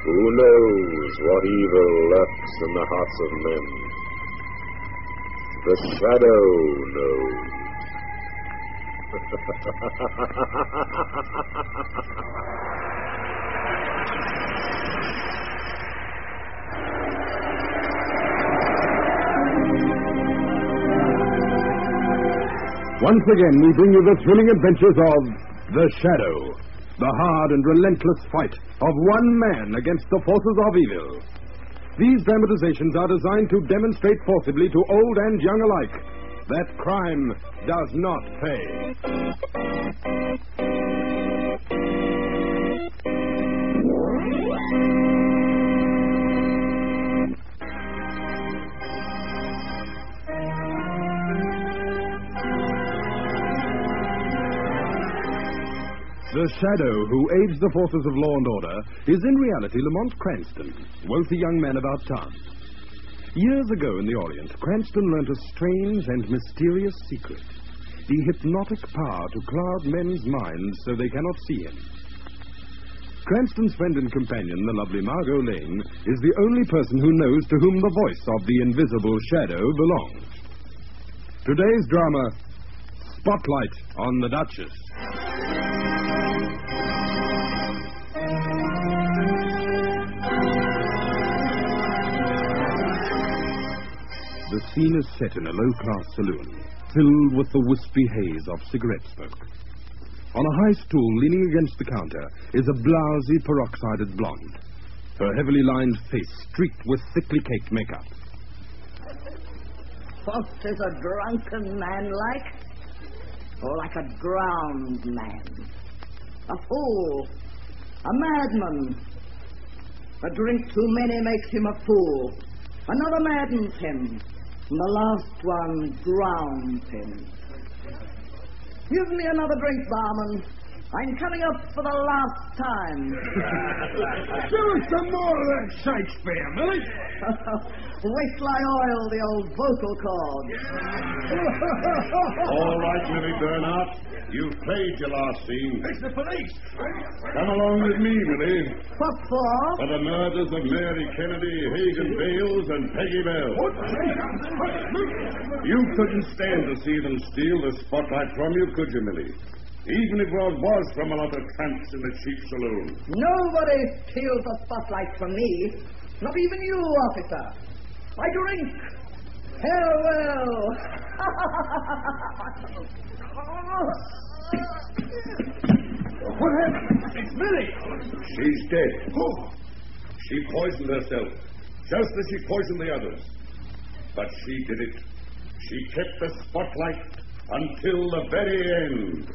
Who knows what evil lurks in the hearts of men? The Shadow knows. Once again, we bring you the thrilling adventures of The Shadow, the hard and relentless fight of one man against the forces of evil. These dramatizations are designed to demonstrate forcibly to old and young alike that crime does not pay. The Shadow who aids the forces of law and order is in reality Lamont Cranston, wealthy young man about town. Years ago in the Orient, Cranston learned a strange and mysterious secret, the hypnotic power to cloud men's minds so they cannot see him. Cranston's friend and companion, the lovely Margot Lane, is the only person who knows to whom the voice of the invisible Shadow belongs. Today's drama, Spotlight on the Duchess. The scene is set in a low-class saloon, filled with the wispy haze of cigarette smoke. On a high stool, leaning against the counter, is a blousy, peroxided blonde, her heavily lined face streaked with thickly caked makeup. What is a drunken man like? Or like a drowned man? A fool. A madman. A drink too many makes him a fool. Another maddens him. And the last one drowns him. Give me another drink, barman. I'm coming up for the last time. Give us some more of that Shakespeare, Millie. Wait till I oil the old vocal cords. All right, Millie Bernhardt. You've played your last scene. It's the police. Come along with me, Millie. What for? For the murders of Mary Kennedy, Hagan Bales, and Peggy Bell. You couldn't stand to see them steal the spotlight from you, could you, Millie? Even if it was from a lot of tramps in the cheap saloon. Nobody steals the spotlight from me. Not even you, officer. I drink. Farewell. What happened? It's Millie. She's dead. Oh. She poisoned herself, just as she poisoned the others. But she did it. She kept the spotlight until the very end.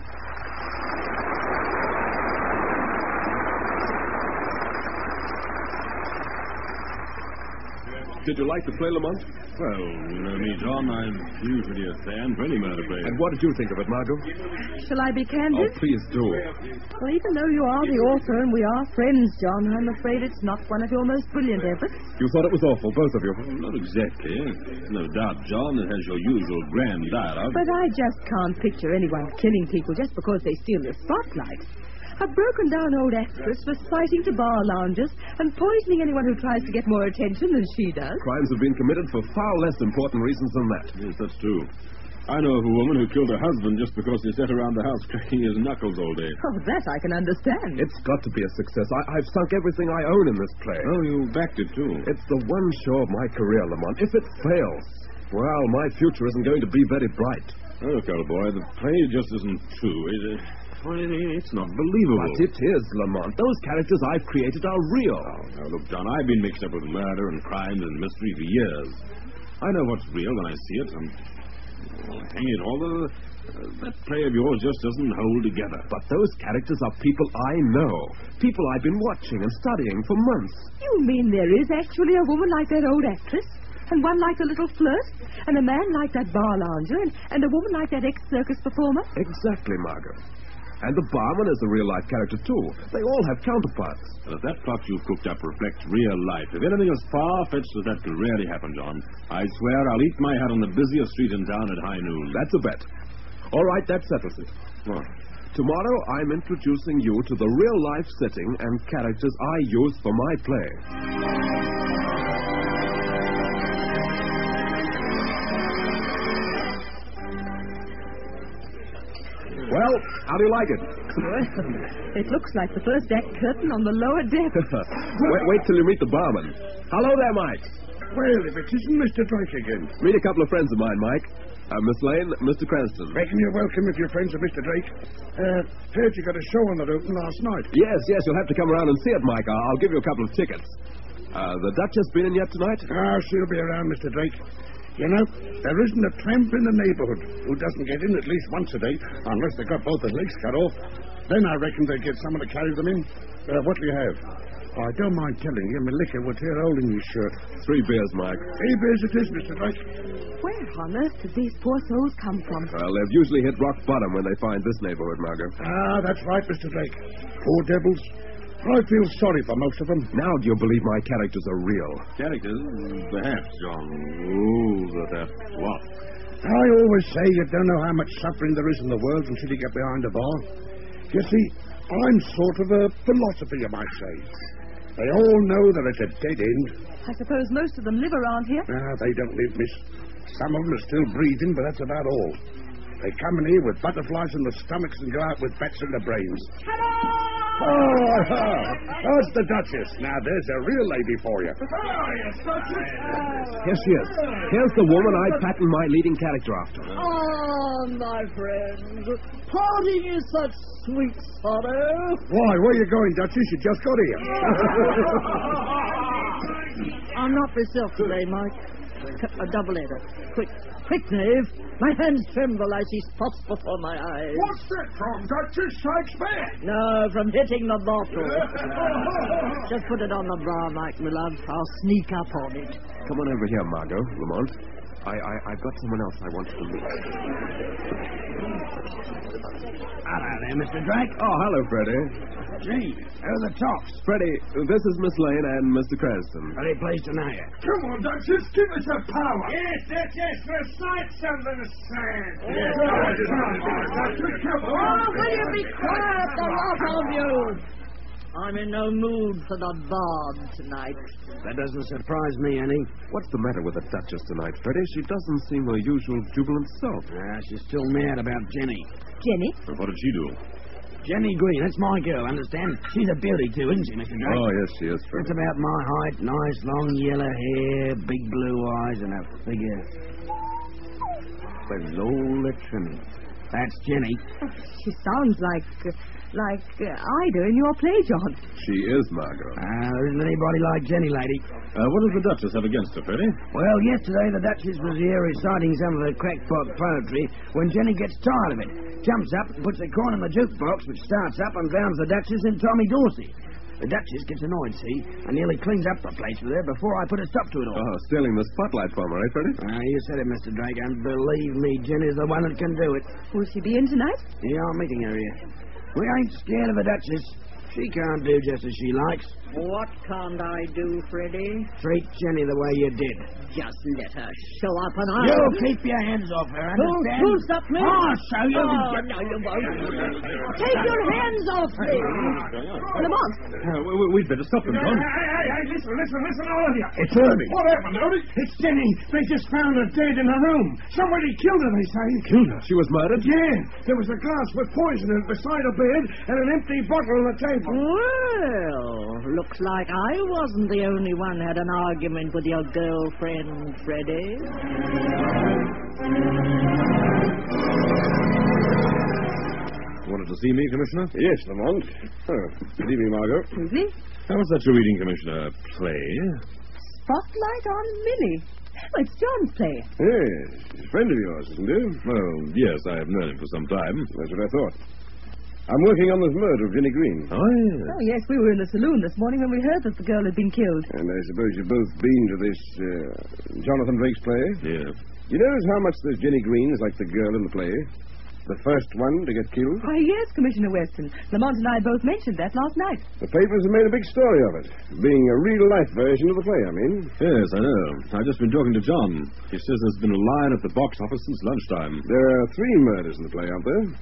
Did you like the play, Lamont? Well, you know me, John. I'm usually a fan for any murder play. And what did you think of it, Margot? Shall I be Oh, candid? please do. Well, even though you are the author and we are friends, John, I'm afraid it's not one of your most brilliant efforts. You thought it was awful, both of you. Not exactly. No doubt, John, it has your usual grand dialogue. But I just can't picture anyone killing people just because they steal the spotlight. A broken-down old actress reciting to bar loungers and poisoning anyone who tries to get more attention than she does. Crimes have been committed for far less important reasons than that. Yes, that's true. I know of a woman who killed her husband just because he sat around the house cracking his knuckles all day. Oh, that I can understand. It's got to be a success. I've sunk everything I own in this play. Oh, you backed it, too. It's the one show of my career, Lamont. If it fails, well, my future isn't going to be very bright. Look, old boy, the play just isn't true. It's not believable. But it is, Lamont. Those characters I've created are real. Oh, now, look, John, I've been mixed up with murder and crime and mystery for years. I know what's real when I see it. Hang it all, that play of yours just doesn't hold together. But those characters are people I know. People I've been watching and studying for months. You mean there is actually a woman like that old actress? And one like the little flirt? And a man like that bar lounger? And a woman like that ex-circus performer? Exactly, Margot. And the barman is a real-life character, too. They all have counterparts. But if that plot you've cooked up reflects real life, if anything as far-fetched as that could really happen, John, I swear I'll eat my hat on the busiest street in town at high noon. That's a bet. All right, that settles it. Well, tomorrow I'm introducing you to the real-life setting and characters I use for my play. Well, how do you like it? Well, it looks like the first act curtain on the lower deck. wait till you meet the barman. Hello there, Mike. Well, if it isn't Mr. Drake again. Meet a couple of friends of mine, Mike. Miss Lane, Mr. Cranston. Reckon you're welcome if you're friends of Mr. Drake. Heard you got a show on the Open last night. Yes, you'll have to come around and see it, Mike. I'll give you a couple of tickets. The Duchess been in yet tonight? Ah, she'll be around, Mr. Drake. You know, there isn't a tramp in the neighborhood who doesn't get in at least once a day, unless they've got both their legs cut off. Then I reckon they get someone to carry them in. What do you have? I don't mind telling you, my liquor will tear a hole in your shirt. 3 beers, Mike. 3 beers it is, Mr. Drake. Where on earth did these poor souls come from? Well, they've usually hit rock bottom when they find this neighborhood, Margot. Ah, that's right, Mr. Drake. Poor devils. I feel sorry for most of them. Now do you believe my characters are real? Characters? Perhaps, John. Oh, that's what? I always say you don't know how much suffering there is in the world until you get behind a bar. You see, I'm sort of a philosopher, you might say. They all know they're at a dead end. I suppose most of them live around here. Ah, they don't live, miss. Some of them are still breathing, but that's about all. They come in here with butterflies in their stomachs and go out with bats in their brains. Oh, that's the Duchess. Now, there's a real lady for you. Here she is. Here's the woman I patterned my leading character after. Ah, my friend. Parting is such sweet sorrow. Why, where are you going, Duchess? You just got here. I'm not myself today, Mike. A double-header. Quick, knave. My hands tremble as he spots before my eyes. What's that from, Duchess? Shakespeare? No, from hitting the bottle. Just put it on the bar, Mike, my love. I'll sneak up on it. Come on over here, Margot, Lamont. I've got someone else I want you to meet. Hello there, Mr. Drake. Oh, hello, Freddie. Gee, who are the tops? Freddie, this is Miss Lane and Mr. Cranston. Very pleased to know you. Come on, Duchess. Give us a power. Yes, recite something to sand. Yes, Duchess, come on. Oh, will you be quiet, the lot of you? I'm in no mood for the bard tonight. That doesn't surprise me any. What's the matter with the Duchess tonight, Freddie? She doesn't seem her usual jubilant self. She's still mad about Jenny. Jenny? What did she do? Jenny Green, that's my girl, understand? She's a beauty too, isn't she, Mr. Drake? Oh, yes, she is, Freddie. That's about my height, nice long yellow hair, big blue eyes, and a figure with all the trimming. That's Jenny. She sounds like Ida in your play, John. She is, Margot. There isn't anybody like Jenny, lady. What does the Duchess have against her, Freddie? Well, yesterday the Duchess was here reciting some of the crackpot poetry when Jenny gets tired of it. Jumps up and puts a coin in the jukebox, which starts up and drowns the Duchess and Tommy Dorsey. The Duchess gets annoyed, see, and nearly cleans up the place with her before I put a stop to it all. Oh, stealing the spotlight from her, eh, Freddie? You said it, Mr. Drake, and believe me, Jenny's the one that can do it. Will she be in tonight? Yeah, I'm meeting her here. We ain't scared of the Duchess. She can't do just as she likes. What can't I do, Freddie? Treat Jenny the way you did. Just let her show up and I'll... You keep your hands off her, understand? Who's up me? I'll show you. Oh, no, you won't. Take your hands off me. Lamont. We'd better stop them, John. Hey, listen, all of you. It's Herbie. What happened, Odie? It's Jenny. They just found her dead in her room. Somebody killed her, they say. Killed her? She was murdered? Yeah, there was a glass with poison in it beside her bed and an empty bottle on the table. Well, looks like I wasn't the only one who had an argument with your girlfriend, Freddie. Wanted to see me, Commissioner? Yes, Lamont. Oh, good evening, Margot. Evening. What's that you're reading, Commissioner? Play? Spotlight on Millie. Oh, it's John's play. Yes, he's a friend of yours, isn't he? Well, yes, I have known him for some time. That's what I thought. I'm working on this murder of Jenny Green. Oh, yes. Oh, yes, we were in the saloon this morning when we heard that the girl had been killed. And I suppose you've both been to this Jonathan Drake's play? Yes. You notice how much this Jenny Green is like the girl in the play? The first one to get killed? Why, yes, Commissioner Weston. Lamont and I both mentioned that last night. The papers have made a big story of it. Being a real-life version of the play, I mean. Yes, I know. I've just been talking to John. He says there's been a line at the box office since lunchtime. There are 3 murders in the play, aren't there?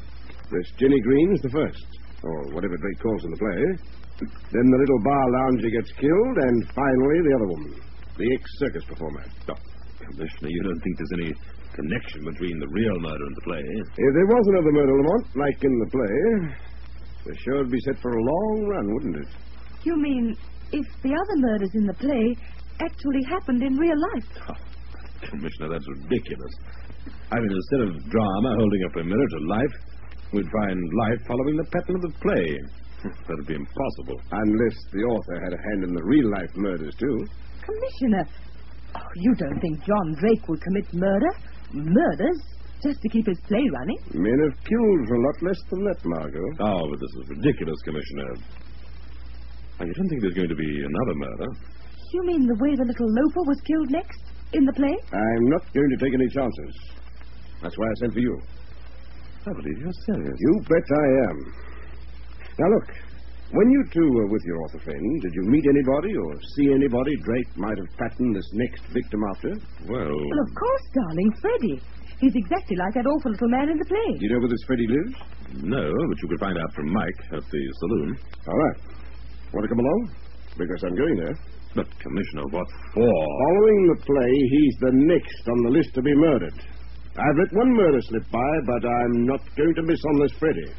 This Jenny Green's the first, or whatever Drake calls in the play. Then the little bar lounger gets killed, and finally the other woman, the ex-circus performer. Oh, Commissioner, you don't think there's any connection between the real murder and the play? If there was another murder, Lamont, like in the play, the show would be set for a long run, wouldn't it? You mean if the other murders in the play actually happened in real life? Oh, Commissioner, that's ridiculous. I mean, instead of drama holding up a mirror to life, we'd find life following the pattern of the play. That'd be impossible. Unless the author had a hand in the real-life murders, too. Commissioner, you don't think John Drake would commit murders, just to keep his play running? Men have killed for a lot less than that, Margot. Oh, but this is ridiculous, Commissioner. Oh, you don't think there's going to be another murder? You mean the way the little loafer was killed next, in the play? I'm not going to take any chances. That's why I sent for you. I believe you're serious. You bet I am. Now, look, when you two were with your author friend, did you meet anybody or see anybody Drake might have patterned this next victim after? Well, of course, darling, Freddie. He's exactly like that awful little man in the play. Do you know where this Freddie lives? no, but you could find out from Mike at the saloon. All right. Want to come along? Because I'm going there. But, Commissioner, what for? Following the play, he's the next on the list to be murdered. I've let one murder slip by, but I'm not going to miss on this Freddie.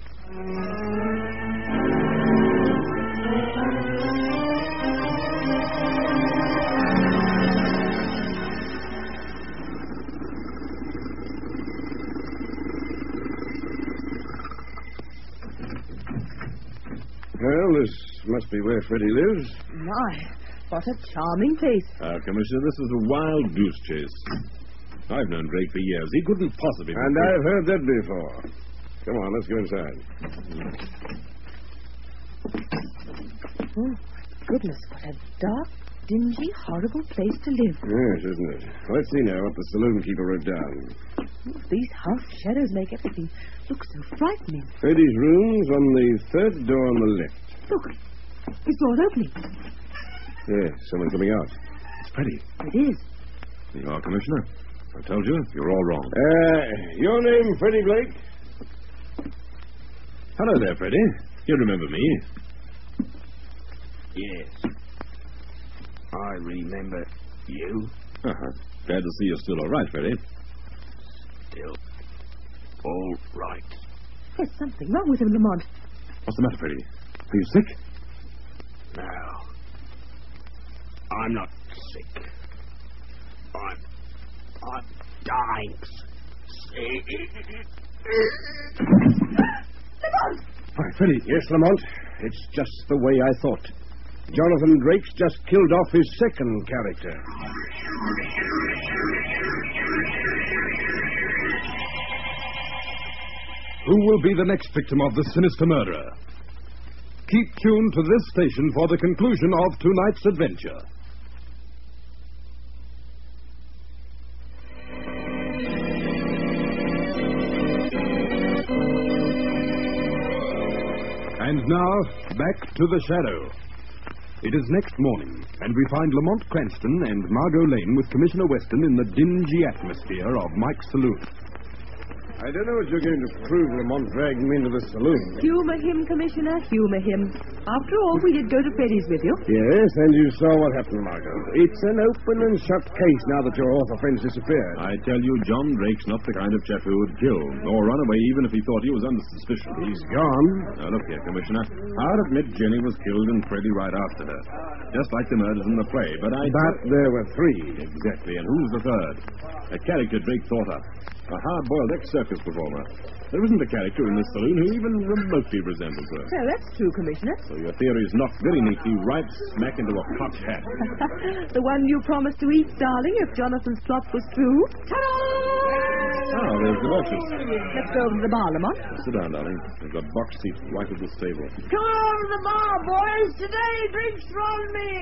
Well, this must be where Freddie lives. My, what a charming place. Commissioner, this is a wild goose chase. I've known Drake for years. He couldn't possibly be... And I've heard that before. Come on, let's go inside. Oh, my goodness, what a dark, dingy, horrible place to live. Yes, isn't it? Let's see now what the saloon keeper wrote down. Oh, these half shadows make everything look so frightening. Freddie's room's on the third door on the left. Look, this door's opening. Yes, someone coming out. It's Freddie. It is. You are, Commissioner. I told you, you're all wrong. Your name, Freddie Blake? Hello there, Freddie. You remember me? Yes. I remember you. Uh-huh. Glad to see you're still all right, Freddie. Still all right. There's something wrong with him, Lamont. What's the matter, Freddie? Are you sick? No. I'm not sick. I'm dying. Lamont! Hi, Freddie. Yes, Lamont. It's just the way I thought. Jonathan Drake's just killed off his second character. Who will be the next victim of the sinister murderer? Keep tuned to this station for the conclusion of tonight's adventure. And now, back to the shadow. It is next morning, and we find Lamont Cranston and Margot Lane with Commissioner Weston in the dingy atmosphere of Mike's saloon. I don't know what you're going to prove, Lamont, dragging me into the saloon. Humor him, Commissioner, humor him. After all, we did go to Freddie's with you. Yes, and you saw what happened, Margot. It's an open and shut case now that your author friend's disappeared. I tell you, John Drake's not the kind of chap who would kill or run away even if he thought he was under suspicion. He's gone. Now, look here, Commissioner. I'll admit Jenny was killed and Freddie right after her. Just like the murders in the play, but there were three. Exactly, and who's the third? A character Drake thought up. A hard-boiled ex-circus performer. There isn't a character in this saloon who even remotely resembles her. So that's true, Commissioner. So your theory is knocked very neatly right smack into a hot hat. The one you promised to eat, darling, if Jonathan's plot was true. Ta-da! Oh, there's the Duchess. Let's go over to the bar, Lamont. Sit down, darling. We've got box seats right at the stable. Come on to the bar, boys. Today, drinks from me.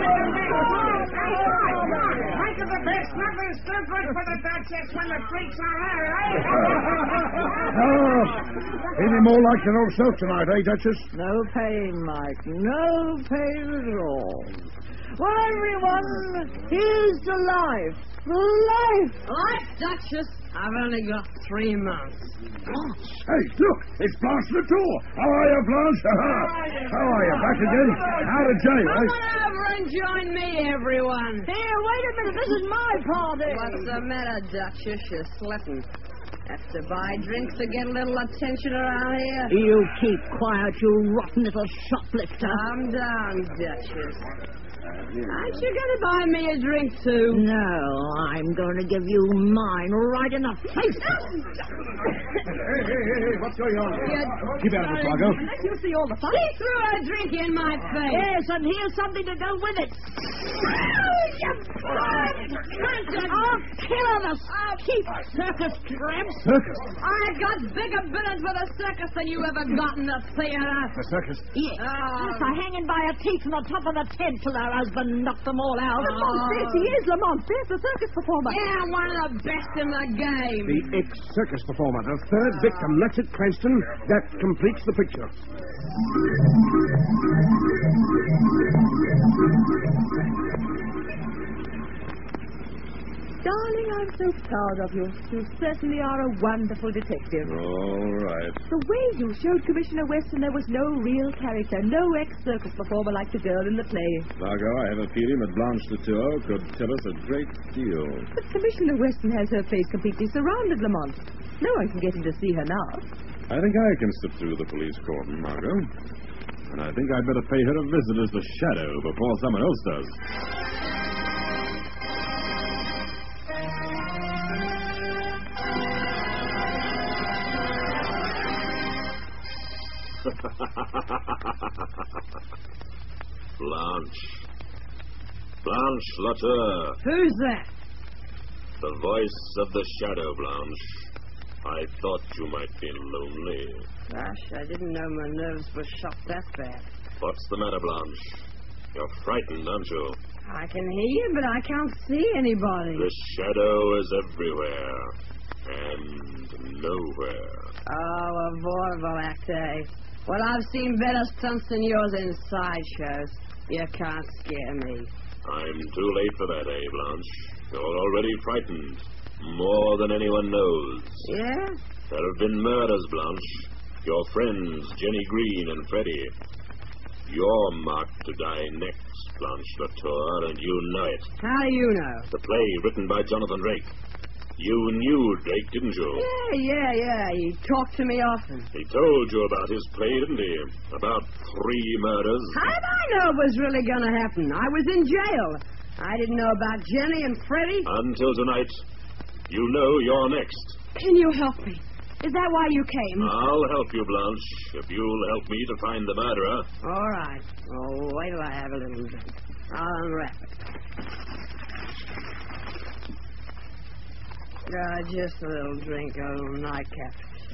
Think of the best. Nothing's too good for the Duchess when the drinks are her, eh? Oh, any more like your old self tonight, eh, Duchess? No pain, Mike. No pain at all. Well, everyone, here's to life. Life! Life, Duchess. I've only got 3 months. Hey, look, it's Blanche Latour. How are you, Blanche? How are you? Back again? Out of jail, Come on over and join me, everyone. Here, wait a minute. This is my party. What's the matter, Duchess? You're slipping. Have to buy drinks to get a little attention around here? You keep quiet, you rotten little shoplifter. Calm down, Duchess. Aren't you going to buy me a drink, too? No, I'm going to give you mine right in the face. Hey, what's going on? Keep out of it, Margot. Let you see all the fun. She threw a drink in my face. Yes, and here's something to go with it. I'll kill the cheap circus tramps. Circus? I got bigger billets for the circus than you ever got in the theater. The circus? Yes, yes, are hanging by a teeth on the top of the tent till their husband knocked them all out. There she is, Lamont. There's the circus performer. Yeah, one of the best in the game. The ex-circus performer, the third victim. That's it, Cranston. That completes the picture. Darling, I'm so proud of you. You certainly are a wonderful detective. All right. The way you showed Commissioner Weston there was no real character, no ex-circus performer like the girl in the play. Margot, I have a feeling that Blanche Latour could tell us a great deal. But Commissioner Weston has her place completely surrounded, Lamont. No one can get in to see her now. I think I can slip through the police cordon, Margot. And I think I'd better pay her a visit as the Shadow before someone else does. Blanche Latour. Who's that? The voice of the Shadow, Blanche. I thought you might be lonely. Gosh, I didn't know my nerves were shot that bad. What's the matter, Blanche? You're frightened, aren't you? I can hear you, but I can't see anybody. The Shadow is everywhere. And nowhere. Oh, a vaudeville act, eh? Well, I've seen better stunts than yours in sideshows. You can't scare me. I'm too late for that, eh, Blanche? You're already frightened. More than anyone knows. Yeah? There have been murders, Blanche. Your friends, Jenny Green and Freddie. You're marked to die next, Blanche Latour, and you know it. How do you know? The play written by Jonathan Drake. You knew Drake, didn't you? Yeah. He talked to me often. He told you about his play, didn't he? About 3 murders. How did I know it was really going to happen? I was in jail. I didn't know about Jenny and Freddie. Until tonight. You know you're next. Can you help me? Is that why you came? I'll help you, Blanche, if you'll help me to find the murderer. All right. Oh, wait till I have a little drink. I'll unwrap it. Just a little drink, a little nightcap.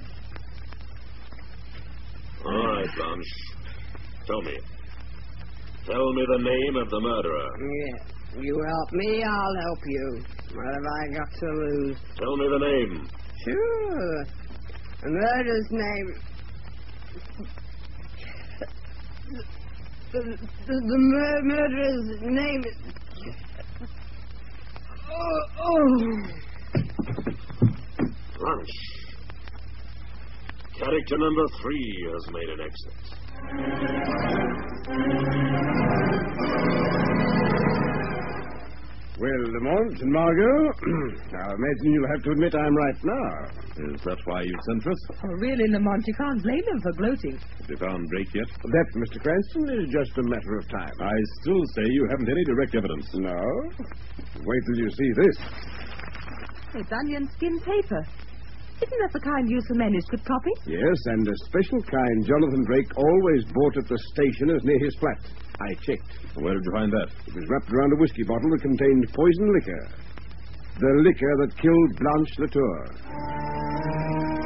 All right, Blanche. Tell me. Tell me the name of the murderer. Yeah. You help me, I'll help you. What have I got to lose? Tell me the name. Sure. The murderer's name... The murderer's name is... Oh. Blanche. Character number 3 has made an exit. Well, Lamont and Margot, I imagine you'll have to admit I'm right now. Is that why you sent for us? Oh, really, Lamont, you can't blame them for gloating. Have you found Drake yet? That, Mr. Cranston, is just a matter of time. I still say you haven't any direct evidence. No? Wait till you see this. It's onion skin paper. Isn't that the kind used for manuscript copy? Yes, and a special kind Jonathan Drake always bought at the stationer's near his flat. I checked. Where did you find that? It was wrapped around a whiskey bottle that contained poison liquor. The liquor that killed Blanche Latour.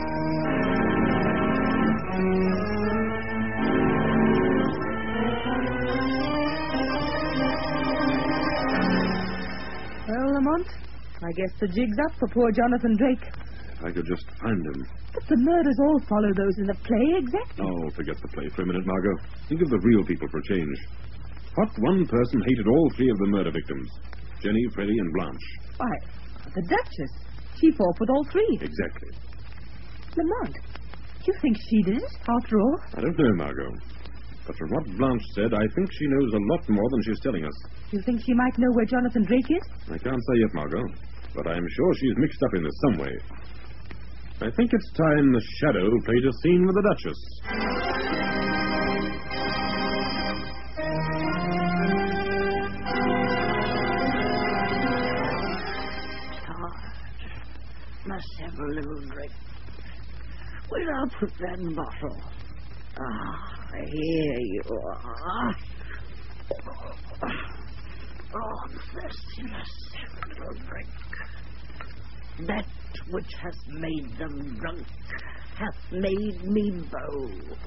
Well, Lamont, I guess the jig's up for poor Jonathan Drake. If I could just find him. But the murders all follow those in the play, exactly. Oh, forget the play for a minute, Margot. Think of the real people for a change. What one person hated all 3 of the murder victims? Jenny, Freddie, and Blanche. Why, the Duchess. She fought with all three. Exactly. Lamont, you think she did it, after all? I don't know, Margot. But from what Blanche said, I think she knows a lot more than she's telling us. You think she might know where Jonathan Drake is? I can't say yet, Margot. But I'm sure she's mixed up in this some way. I think it's time the Shadow played a scene with the Duchess. Must have a little drink. Where'd I put that bottle? Here you are. Oh, I'm thirsty. Must have a little drink. That which has made them drunk hath made me bold.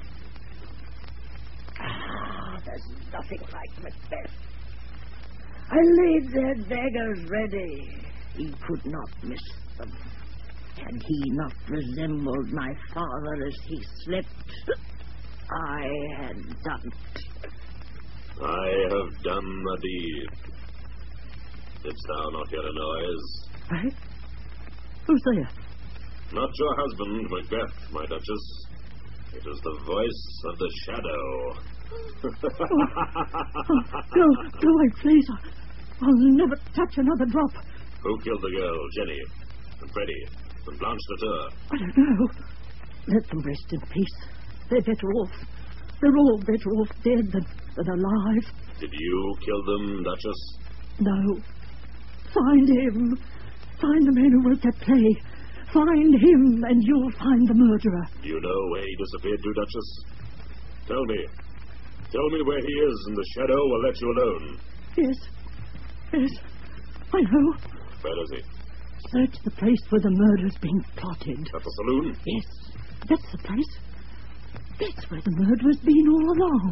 There's nothing like Macbeth. I laid their daggers ready. He could not miss them. Had he not resembled my father as he slept, I had done it. I have done the deed. Didst thou not hear a noise? Right? Who's there? Not your husband, Macbeth, my Duchess. It is the voice of the Shadow. No, wait, please. I'll never touch another drop. Who killed the girl, Jenny, and Freddie, and Blanche Latour? I don't know. Let them rest in peace. They're better off. They're all better off dead than alive. Did you kill them, Duchess? No. Find him. Find the man who wrote that play. Find him, and you'll find the murderer. Do you know where he disappeared to, Duchess? Tell me. Tell me where he is, and the Shadow will let you alone. Yes. I know. Where is he? Search the place where the murder's being plotted. At the saloon? Yes. That's the place. That's where the murderer's been all along.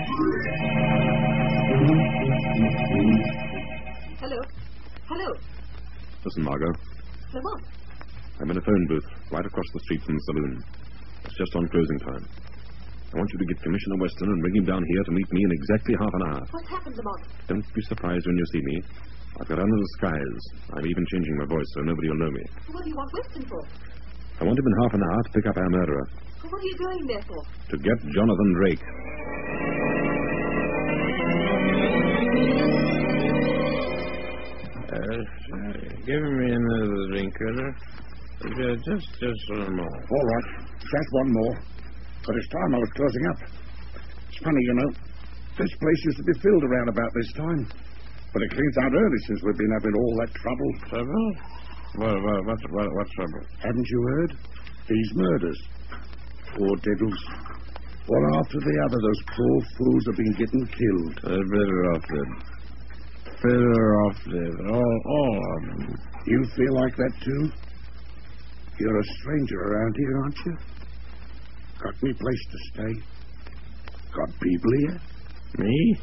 Hello. Listen, Margot. Lamont. I'm in a phone booth right across the street from the saloon. It's just on closing time. I want you to get Commissioner Weston and bring him down here to meet me in exactly half an hour. What's happened, Lamont? Don't be surprised when you see me. I've got under the disguise. I'm even changing my voice so nobody will know me. What do you want Weston for? I want him in half an hour to pick up our murderer. What are you going there for? To get Jonathan Drake. Give me another drink, Colonel. Just one more. All right. Just one more. But it's time I was closing up. It's funny, you know. This place used to be filled around about this time. But it cleans out early since we've been having all that trouble. Trouble? What trouble? Haven't you heard? These murders. Poor devils. One after the other, those poor fools have been getting killed. They're better off dead. Better off dead. All of them. You feel like that, too? You're a stranger around here, aren't you? Got any place to stay? Got people here? Me?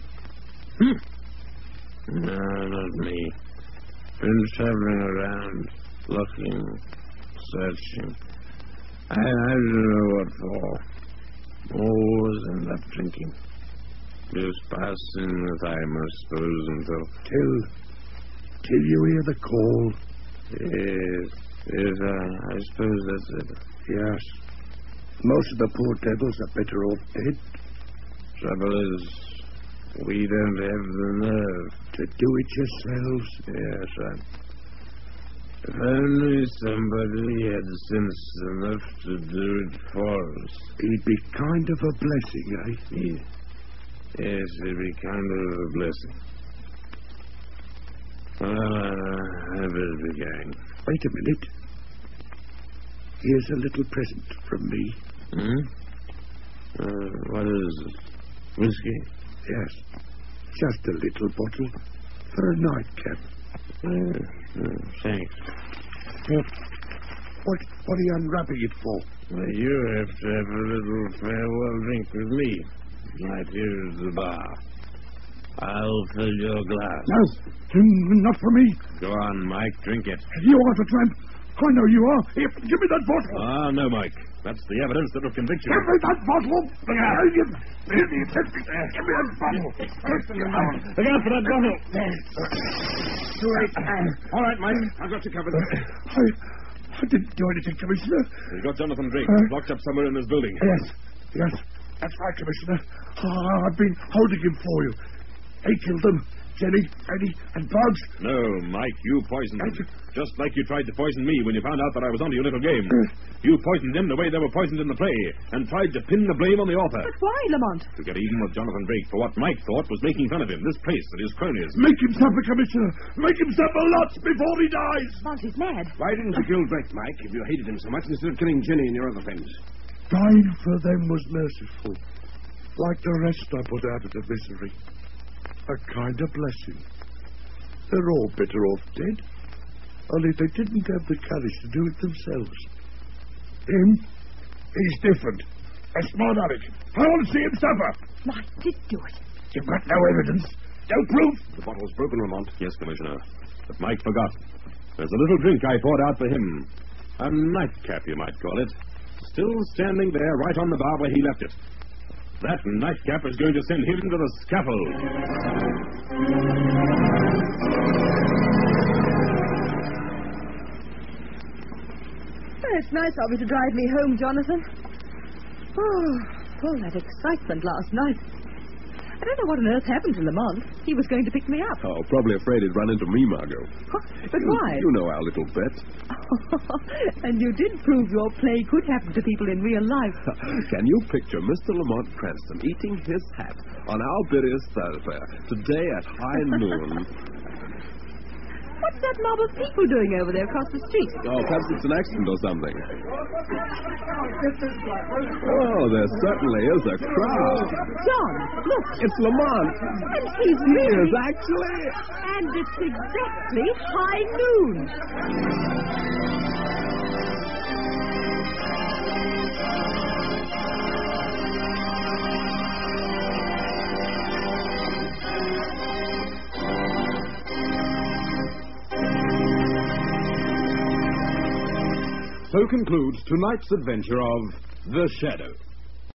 No, not me. Been traveling around, looking, searching. I don't know what for. Always end up drinking. Just passing the time, I suppose, until... Till you hear the call. Yes, I suppose that's it. Yes. Most of the poor devils are better off dead. Trouble is, we don't have the nerve. To do it yourselves? Yes, right. If only somebody had sense enough to do it for us. It'd be kind of a blessing, eh? Yes, it'd be kind of a blessing. Well, I better be going. Wait a minute. Here's a little present from me. What is it? Whiskey? Yes. Just a little bottle for a nightcap. Thanks. What are you unwrapping it for? Well, you have to have a little farewell drink with me. Right here at the bar. I'll fill your glass. No, not for me. Go on, Mike, drink it. You are the tramp. I know you are. Here, give me that bottle. Ah, no, Mike. That's the evidence that will convict you. Give me that bottle. Give me that bottle. Look out for that bottle. Too late. All right, Mike. I've got you covered. I didn't do anything, Commissioner. We've got Jonathan Drake locked up somewhere in this building. Yes. That's right, Commissioner. I've been holding him for you. He killed them. Jenny, Freddy, and Bugs. No, Mike, you poisoned them. Just like you tried to poison me when you found out that I was onto your little game. You poisoned them the way they were poisoned in the play, and tried to pin the blame on the author. But why, Lamont? To get even with Jonathan Drake for what Mike thought was making fun of him, this place and his cronies. Make him suffer, Commissioner. Make him suffer lots before he dies. Lamont is mad. Why didn't you kill Drake, Mike, if you hated him so much, instead of killing Jenny and your other friends? Dying for them was merciful. Like the rest I put out of the misery. A kind of blessing. They're all better off dead. Only they didn't have the courage to do it themselves. Him? He's different. A smart aleck. I want to see him suffer. Mike did do it. You've got no evidence. No proof. The bottle's broken, Lamont. Yes, Commissioner. But Mike forgot. There's a little drink I poured out for him. A nightcap, you might call it. Still standing there right on the bar where he left it. That nightcap is going to send him to the scaffold. It's nice of you to drive me home, Jonathan. All that excitement last night. I don't know what on earth happened to Lamont. He was going to pick me up. Oh, probably afraid he'd run into me, Margot. But why? You know our little bet. And you did prove your play could happen to people in real life. Can you picture Mr. Lamont Cranston eating his hat on our bilious thoroughfare today at high noon? What's that mob of people doing over there across the street? Oh, perhaps it's an accident or something. Oh, there certainly is a crowd. John, look. It's Lamont. And he's He really... is actually... And it's exactly high noon. So concludes tonight's adventure of The Shadow.